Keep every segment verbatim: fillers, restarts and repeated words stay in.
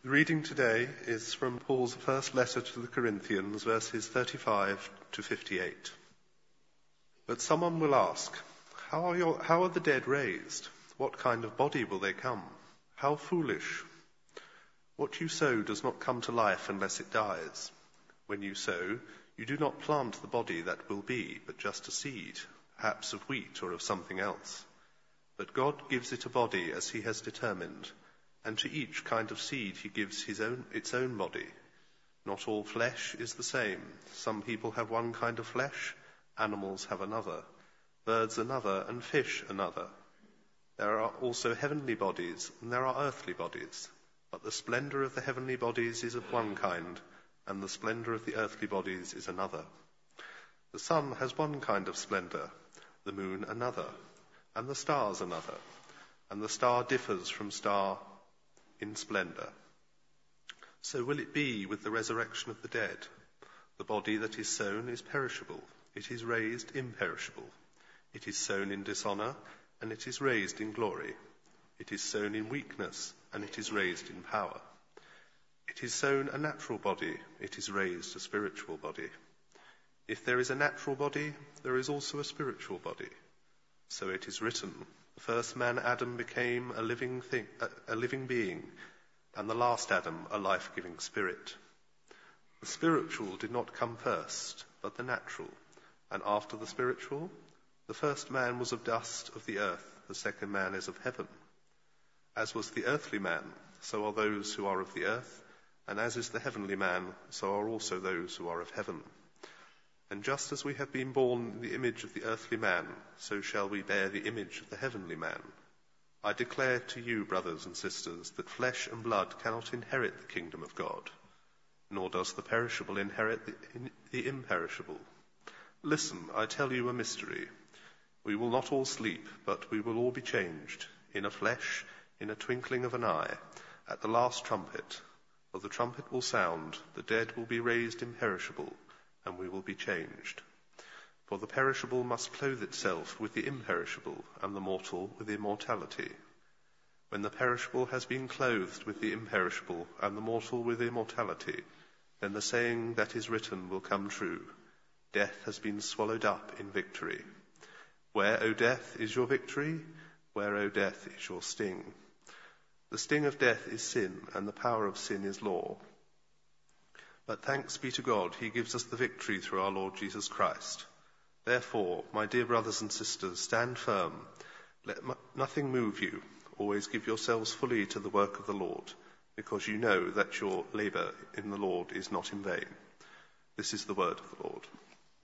The reading today is from Paul's first letter to the Corinthians, verses thirty-five to fifty-eight. But someone will ask, how are, your, how are the dead raised? What kind of body will they come? How foolish! What you sow does not come to life unless it dies. When you sow, you do not plant the body that will be, but just a seed, perhaps of wheat or of something else. But God gives it a body as he has determined, and to each kind of seed he gives his own, its own body. Not all flesh is the same. Some people have one kind of flesh, animals have another, birds another, and fish another. There are also heavenly bodies, and there are earthly bodies. But the splendor of the heavenly bodies is of one kind, and the splendor of the earthly bodies is another. The sun has one kind of splendor, the moon another, and the stars another, and the star differs from star in splendor. So will it be with the resurrection of the dead. The body that is sown is perishable, it is raised imperishable. It is sown in dishonor, and it is raised in glory. It is sown in weakness, and it is raised in power. It is sown a natural body, it is raised a spiritual body. If there is a natural body, there is also a spiritual body. So it is written, the first man Adam became a living thing, a, a living being, and the last Adam a life-giving spirit. The spiritual did not come first, but the natural, and after the spiritual. The first man was of dust of the earth, the second man is of heaven. As was the earthly man, so are those who are of the earth, and as is the heavenly man, so are also those who are of heaven. And just as we have been born in the image of the earthly man, so shall we bear the image of the heavenly man. I declare to you, brothers and sisters, that flesh and blood cannot inherit the kingdom of God, nor does the perishable inherit the, in, the imperishable. Listen, I tell you a mystery. We will not all sleep, but we will all be changed, in a flesh, in a twinkling of an eye, at the last trumpet. For the trumpet will sound, the dead will be raised imperishable, and we will be changed. For the perishable must clothe itself with the imperishable, and the mortal with immortality. When the perishable has been clothed with the imperishable, and the mortal with immortality, then the saying that is written will come true. Death has been swallowed up in victory. Where, O death, is your victory? Where, O death, is your sting? The sting of death is sin, and the power of sin is law. But thanks be to God, he gives us the victory through our Lord Jesus Christ. Therefore, my dear brothers and sisters, stand firm. Let m- nothing move you. Always give yourselves fully to the work of the Lord, because you know that your labor in the Lord is not in vain. This is the word of the Lord.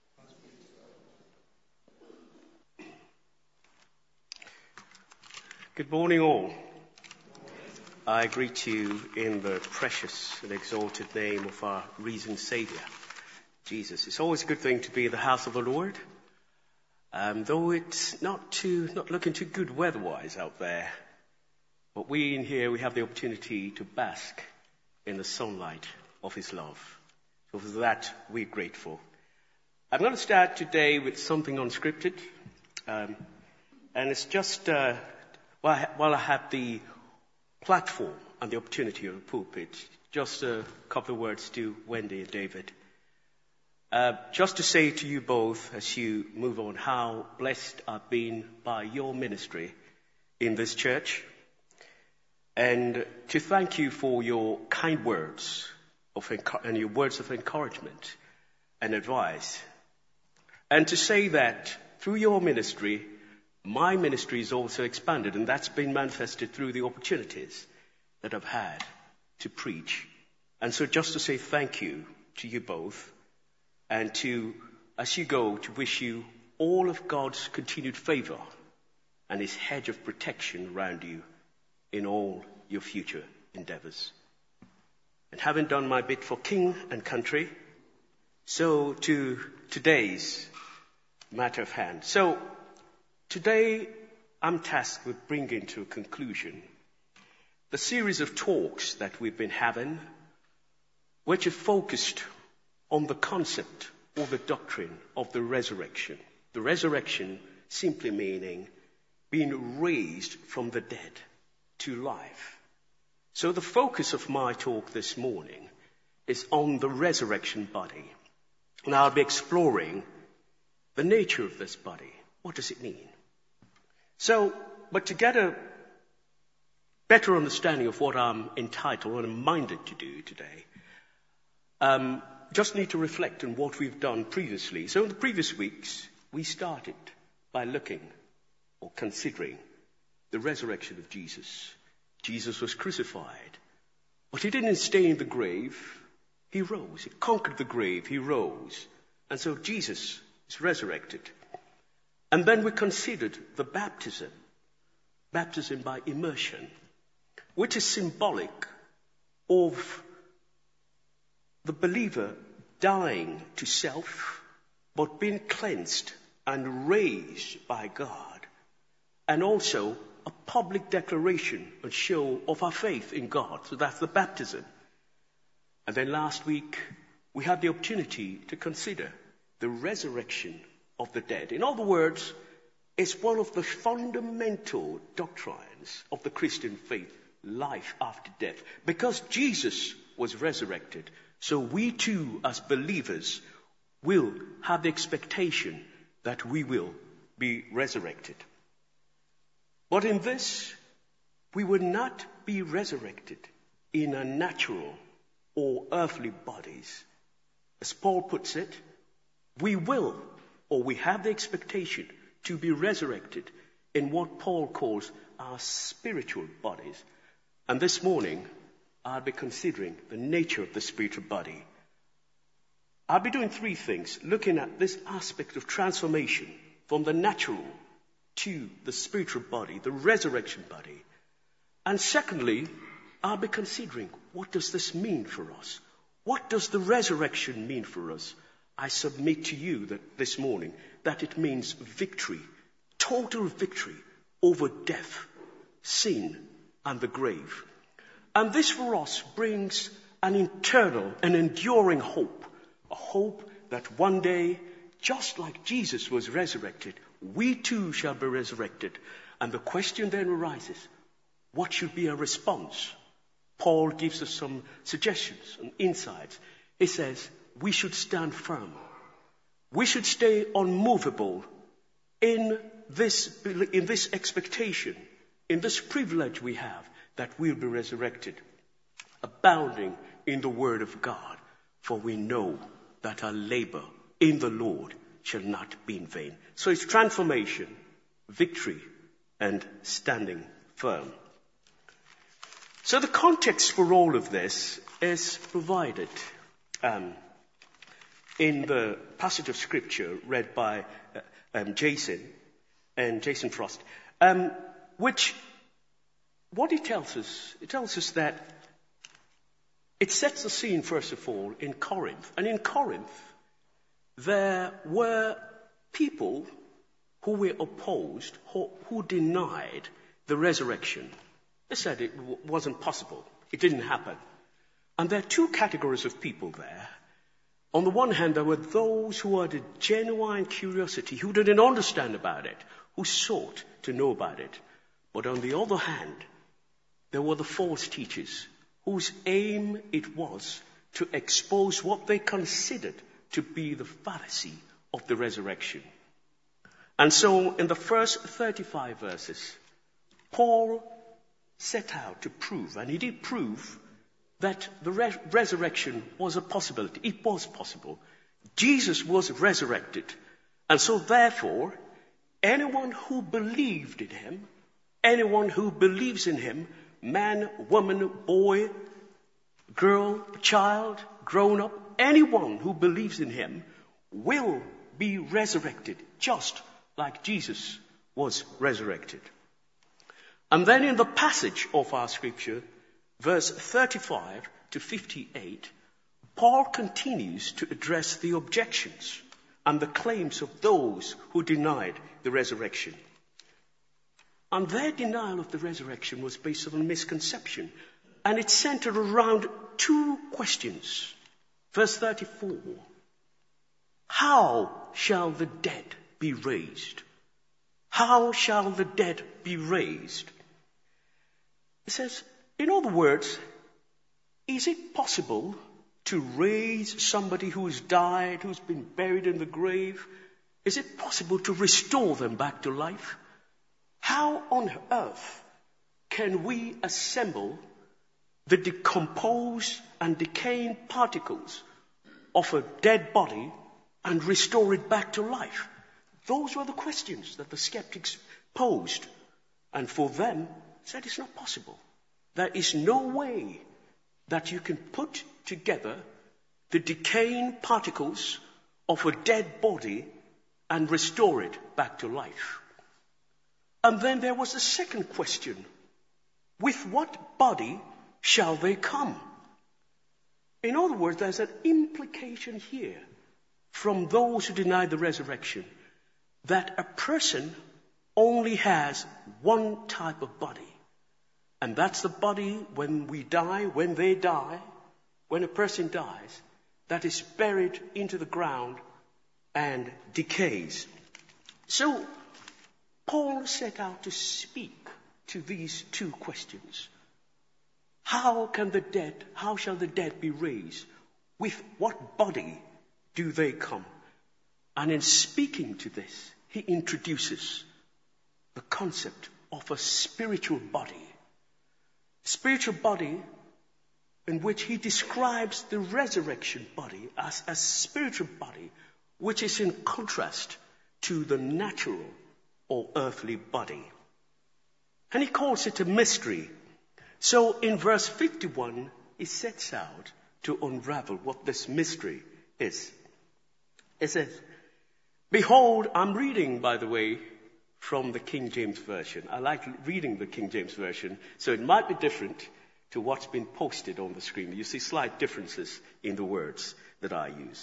Good morning, all. I greet you in the precious and exalted name of our risen Saviour, Jesus. It's always a good thing to be in the house of the Lord, um, though it's not too, not looking too good weather-wise out there. But we in here, we have the opportunity to bask in the sunlight of His love. So for that, we're grateful. I'm going to start today with something unscripted, um, and it's just uh, while I, while I have the platform and the opportunity of the pulpit, just a couple of words to Wendy and David. Uh, just to say to you both as you move on how blessed I've been by your ministry in this church, and to thank you for your kind words of enc- and your words of encouragement and advice, and to say that through your ministry, my ministry is also expanded, and that's been manifested through the opportunities that I've had to preach. And so just to say thank you to you both, and to, as you go, to wish you all of God's continued favor and His hedge of protection around you in all your future endeavors. And having done my bit for king and country, so to today's matter of hand. So today, I'm tasked with bringing to a conclusion the series of talks that we've been having, which are focused on the concept or the doctrine of the resurrection. The resurrection simply meaning being raised from the dead to life. So the focus of my talk this morning is on the resurrection body. And I'll be exploring the nature of this body. What does it mean? So, but to get a better understanding of what I'm entitled, what I'm minded to do today, um, just need to reflect on what we've done previously. So in the previous weeks, we started by looking or considering the resurrection of Jesus. Jesus was crucified, but he didn't stay in the grave. He rose. He conquered the grave. He rose. And so Jesus is resurrected. And then we considered the baptism, baptism by immersion, which is symbolic of the believer dying to self, but being cleansed and raised by God, and also a public declaration and show of our faith in God. So that's the baptism. And then last week, we had the opportunity to consider the resurrection of the dead. In other words, it's one of the fundamental doctrines of the Christian faith, life after death. Because Jesus was resurrected, so we too, as believers, will have the expectation that we will be resurrected. But in this, we will not be resurrected in a natural or earthly bodies. As Paul puts it, we will, or we have the expectation to be resurrected in what Paul calls our spiritual bodies. And this morning, I'll be considering the nature of the spiritual body. I'll be doing three things, looking at this aspect of transformation from the natural to the spiritual body, the resurrection body. And secondly, I'll be considering, what does this mean for us? What does the resurrection mean for us? I submit to you that this morning that it means victory, total victory over death, sin, and the grave. And this for us brings an internal and enduring hope, a hope that one day, just like Jesus was resurrected, we too shall be resurrected. And the question then arises, what should be our response? Paul gives us some suggestions and insights. He says, we should stand firm. We should stay unmovable in this, in this expectation, in this privilege we have that we'll be resurrected, abounding in the word of God, for we know that our labor in the Lord shall not be in vain. So it's transformation, victory, and standing firm. So the context for all of this is provided um, in the passage of scripture read by uh, um, Jason and Jason Frost, um, which what it tells us, it tells us that it sets the scene, first of all, in Corinth. And in Corinth, there were people who were opposed, who, who denied the resurrection. They said it w- wasn't possible. It didn't happen. And there are two categories of people there. On the one hand, there were those who had a genuine curiosity, who didn't understand about it, who sought to know about it. But on the other hand, there were the false teachers, whose aim it was to expose what they considered to be the fallacy of the resurrection. And so in the first thirty-five verses, Paul set out to prove, and he did prove, that the re- resurrection was a possibility. It was possible. Jesus was resurrected. And so therefore, anyone who believed in him, anyone who believes in him, man, woman, boy, girl, child, grown up, anyone who believes in him will be resurrected, just like Jesus was resurrected. And then in the passage of our scripture, verse thirty-five to fifty-eight, Paul continues to address the objections and the claims of those who denied the resurrection. And their denial of the resurrection was based on a misconception. And it centered around two questions. Verse thirty-four. How shall the dead be raised? How shall the dead be raised? It says, In other words, is it possible to raise somebody who has died, who's been buried in the grave? Is it possible to restore them back to life? How on earth can we assemble the decomposed and decaying particles of a dead body and restore it back to life? Those were the questions that the skeptics posed. And for them, said it's not possible. There is no way that you can put together the decaying particles of a dead body and restore it back to life. And then there was a second question. With what body shall they come? In other words, there's an implication here from those who deny the resurrection that a person only has one type of body. And that's the body when we die, when they die, when a person dies, that is buried into the ground and decays. So Paul set out to speak to these two questions. How can the dead, how shall the dead be raised? With what body do they come? And in speaking to this, he introduces the concept of a spiritual body. Spiritual body in which he describes the resurrection body as a spiritual body which is in contrast to the natural or earthly body. And he calls it a mystery. So in verse fifty-one, he sets out to unravel what this mystery is. It says, behold, I'm reading, by the way, from the King James Version. I like reading the King James Version, so it might be different to what's been posted on the screen. You see slight differences in the words that I use.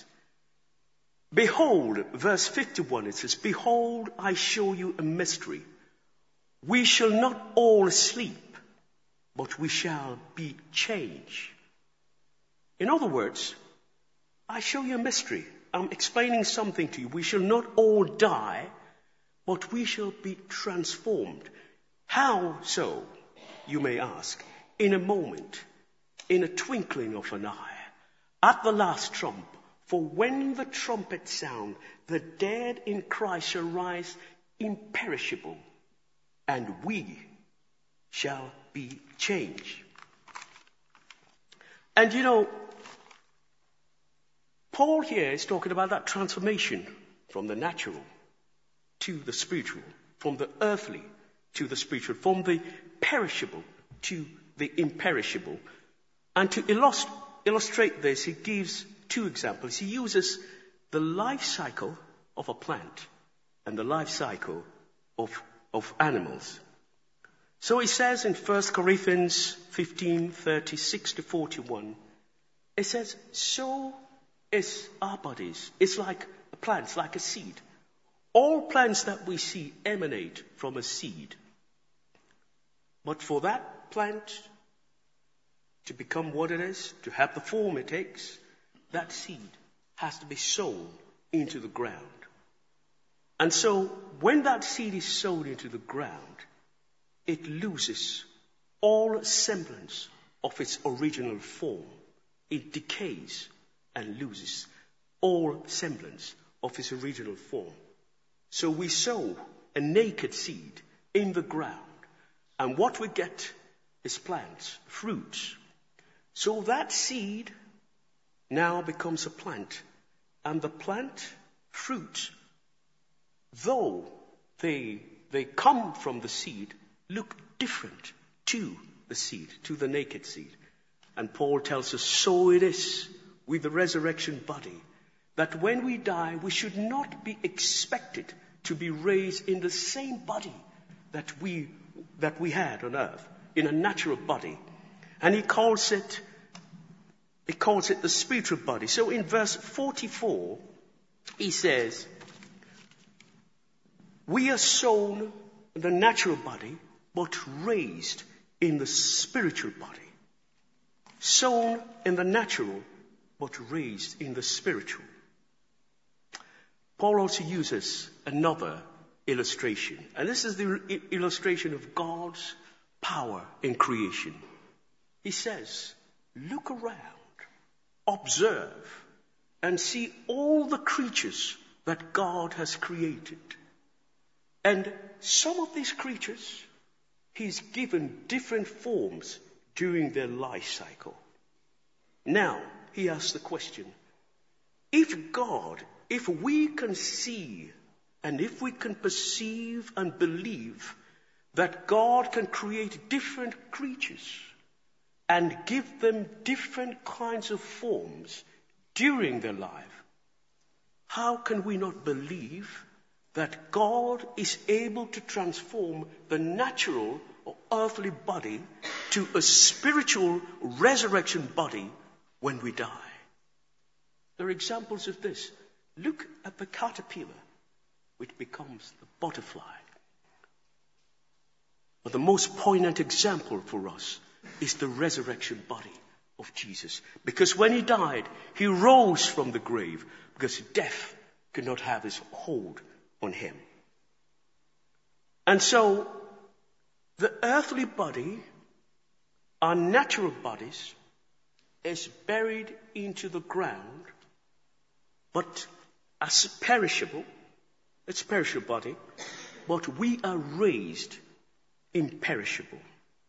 Behold, verse fifty-one, it says, behold, I show you a mystery. We shall not all sleep, but we shall be changed. In other words, I show you a mystery. I'm explaining something to you. We shall not all die, but we shall be transformed. How so, you may ask? In a moment, in a twinkling of an eye, at the last trump. For when the trumpet sound, the dead in Christ shall rise imperishable, and we shall be changed. And you know, Paul here is talking about that transformation from the natural to the spiritual, from the earthly to the spiritual, from the perishable to the imperishable. And to illust- illustrate this, he gives two examples. He uses the life cycle of a plant and the life cycle of, of animals. So he says in First Corinthians fifteen, thirty-six to forty-one, it says, so is our bodies. It's like a plant, it's like a seed. All plants that we see emanate from a seed. But for that plant to become what it is, to have the form it takes, that seed has to be sown into the ground. And so when that seed is sown into the ground, it loses all semblance of its original form. It decays and loses all semblance of its original form. So we sow a naked seed in the ground, and what we get is plants, fruits. So that seed now becomes a plant, and the plant fruits, though they they come from the seed, look different to the seed, to the naked seed. And Paul tells us, so it is with the resurrection body, that when we die, we should not be expected to be raised in the same body that we that we had on earth, in a natural body. And he calls it he calls it the spiritual body. So in verse forty-four, he says, we are sown in the natural body, but raised in the spiritual body. Sown in the natural, but raised in the spiritual. Paul also uses another illustration. And this is the illustration of God's power in creation. he says, look around, observe, and see all the creatures that God has created. And some of these creatures, he's given different forms during their life cycle. Now, he asks the question, if God, if we can see and if we can perceive and believe that God can create different creatures and give them different kinds of forms during their life, how can we not believe that God is able to transform the natural or earthly body to a spiritual resurrection body when we die? There are examples of this. Look at the caterpillar, which becomes the butterfly. But the most poignant example for us is the resurrection body of Jesus. Because when he died, he rose from the grave because death could not have his hold on him. And so, the earthly body, our natural bodies, is buried into the ground, but as perishable, it's a perishable body, but we are raised imperishable.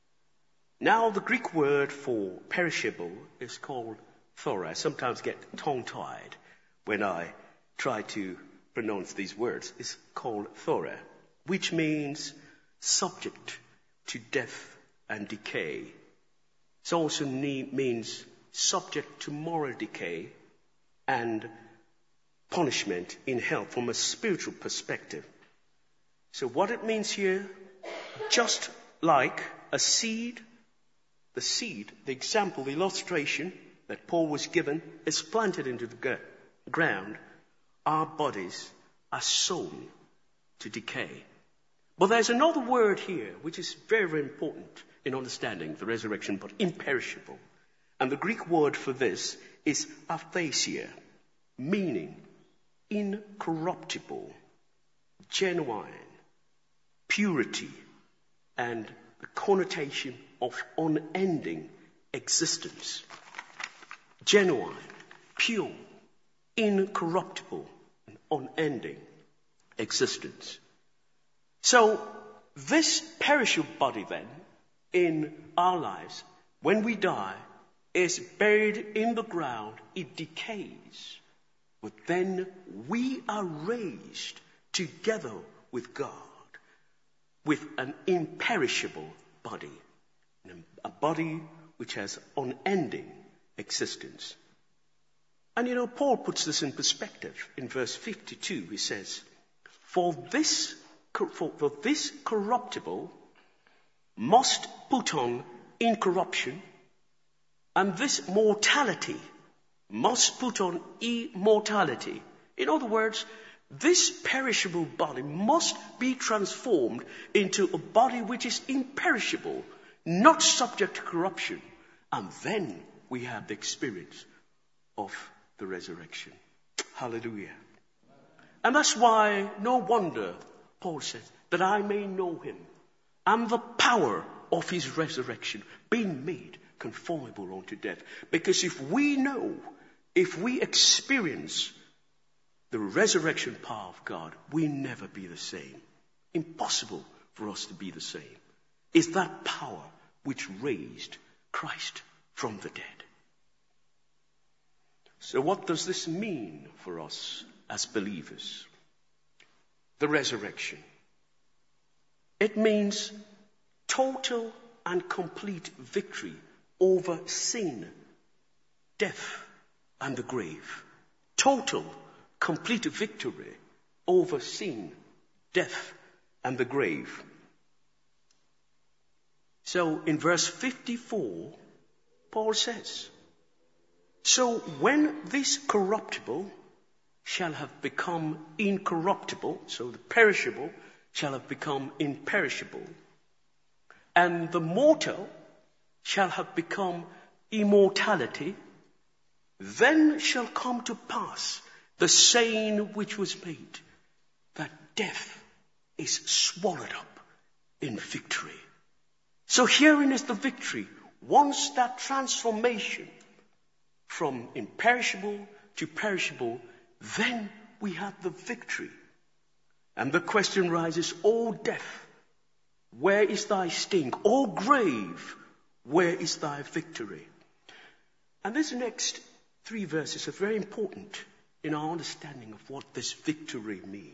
Now, the Greek word for perishable is called thora. I sometimes get tongue-tied when I try to pronounce these words. It's called thora, which means subject to death and decay. It also means subject to moral decay and punishment in hell from a spiritual perspective. So what it means here, just like a seed, the seed, the example, the illustration that Paul was given is planted into the ground, our bodies are sown to decay. But there's another word here which is very, very important in understanding the resurrection, but imperishable. And the Greek word for this is aphasia, meaning incorruptible, genuine, purity, and the connotation of unending existence. Genuine, pure, incorruptible, and unending existence. So, this perishable body then, in our lives, when we die, is buried in the ground, it decays. But then we are raised together with God, with an imperishable body, a body which has unending existence. And you know, Paul puts this in perspective. In verse fifty-two, he says, For this, for, for this corruptible must put on incorruption, and this mortality must put on immortality. In other words, this perishable body must be transformed into a body which is imperishable, not subject to corruption. And then we have the experience of the resurrection. Hallelujah. And that's why, no wonder, Paul says, that I may know him and the power of his resurrection, being made conformable unto death. Because if we know, if we experience the resurrection power of God, we never be the same. Impossible for us to be the same. It's that power which raised Christ from the dead. So what does this mean for us as believers? The resurrection. It means total and complete victory over sin, death, and the grave. Total, complete victory over sin, death, and the grave. So in verse fifty-four, Paul says, So when this corruptible shall have become incorruptible, so the perishable shall have become imperishable, and the mortal shall have become immortality, then shall come to pass the saying which was made, that death is swallowed up in victory. So herein is the victory once that transformation from imperishable to perishable, then we have the victory. And the question rises, O death, where is thy sting? O grave, where is thy victory? And these next three verses are very important in our understanding of what this victory means.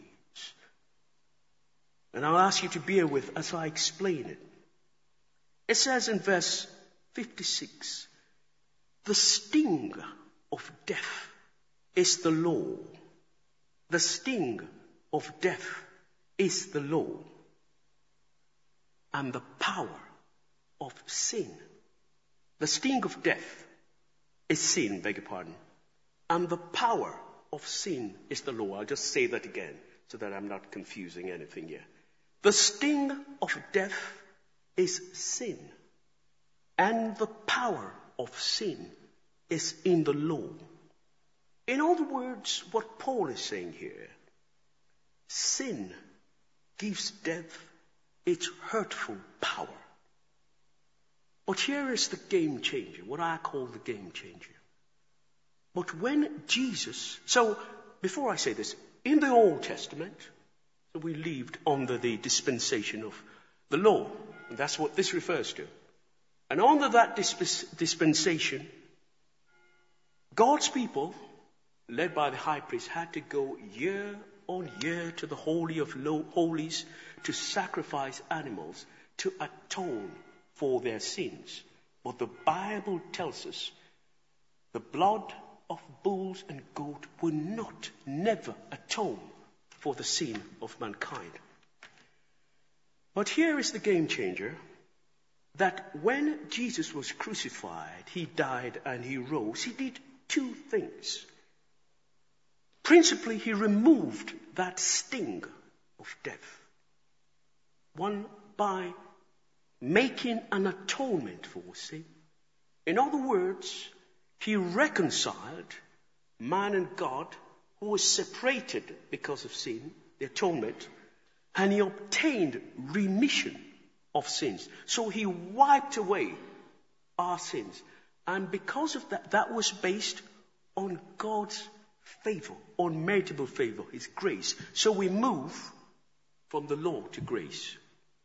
And I'll ask you to bear with as I explain it. It says in verse fifty-six, the sting of death is the law. The sting of death is the law. And the power of sin. The sting of death is sin, beg your pardon. And the power of sin is the law. I'll just say that again so that I'm not confusing anything here. The sting of death is sin. And the power of sin is in the law. In other words, what Paul is saying here, sin gives death its hurtful power. But here is the game changer, what I call the game changer. But when Jesus, so before I say this, in the Old Testament, so we lived under the dispensation of the law. And that's what this refers to. And under that disp- dispensation, God's people, led by the high priest, had to go year on year to the Holy of Holies to sacrifice animals to atone for their sins. But the Bible tells us the blood of bulls and goats will not, never atone for the sin of mankind. But here is the game changer, that when Jesus was crucified, he died and he rose, he did two things. Principally, he removed that sting of death. One, by making an atonement for sin. In other words, he reconciled man and God, who was separated because of sin, the atonement, and he obtained remission of sins. So he wiped away our sins. And because of that, that was based on God's favor, unmeritable favor, his grace. So we move from the law to grace.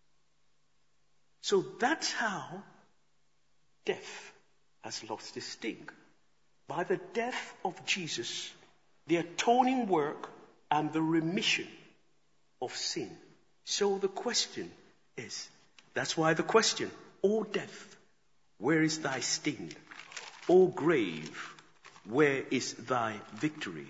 So that's how death has lost its sting. By the death of Jesus, the atoning work and the remission of sin. So the question is, that's why the question, O death, where is thy sting? O grave, where is thy victory?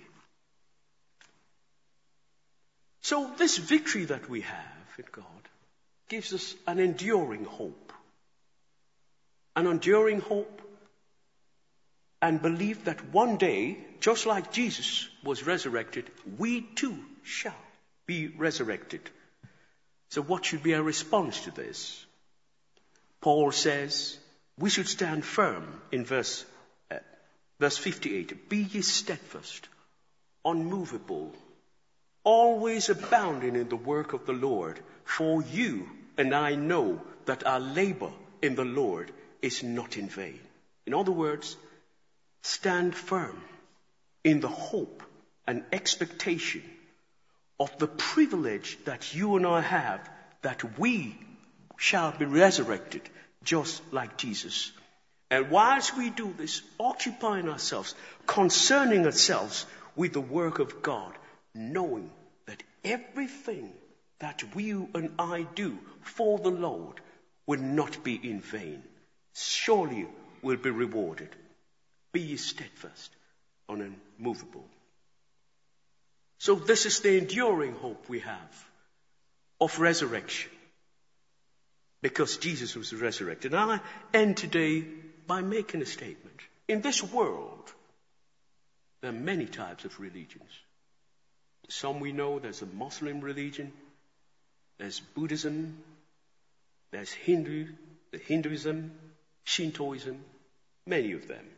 So this victory that we have in God gives us an enduring hope. An enduring hope and belief that one day, just like Jesus was resurrected, we too shall be resurrected. So what should be our response to this? Paul says we should stand firm in verse, uh, verse fifty-eight. Be ye steadfast, unmovable, always abounding in the work of the Lord. For you and I know that our labor in the Lord is not in vain. In other words, stand firm in the hope and expectation of the privilege that you and I have, that we shall be resurrected just like Jesus. And whilst we do this, occupying ourselves, concerning ourselves with the work of God, knowing that everything that we and I do for the Lord will not be in vain. Surely will be rewarded. Be ye steadfast, unmovable. So this is the enduring hope we have of resurrection, because Jesus was resurrected. And I end today by making a statement. In this world, there are many types of religions. Some we know, there's a Muslim religion, there's Buddhism, there's Hindu, the Hinduism, Shintoism, many of them.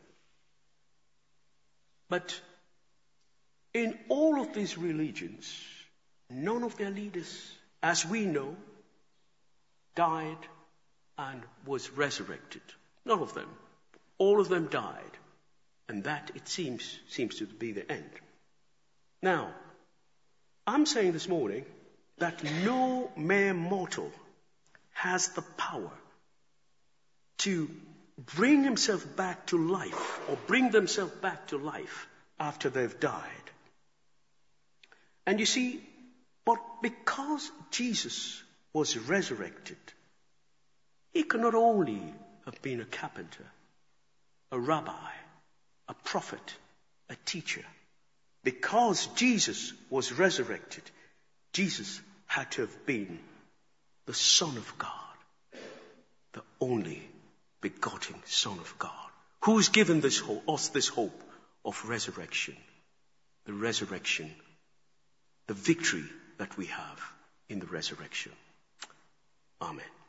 But in all of these religions, none of their leaders, as we know, died and was resurrected. None of them. All of them died. And that, it seems, seems to be the end. Now, I'm saying this morning that no mere mortal has the power to bring himself back to life or bring themselves back to life after they've died. And you see, but because Jesus was resurrected, he could not only have been a carpenter, a rabbi, a prophet, a teacher. Because Jesus was resurrected, Jesus had to have been the Son of God, the only begotten Son of God, who's given this hope, us this hope of resurrection, the resurrection, the victory that we have in the resurrection. Amen.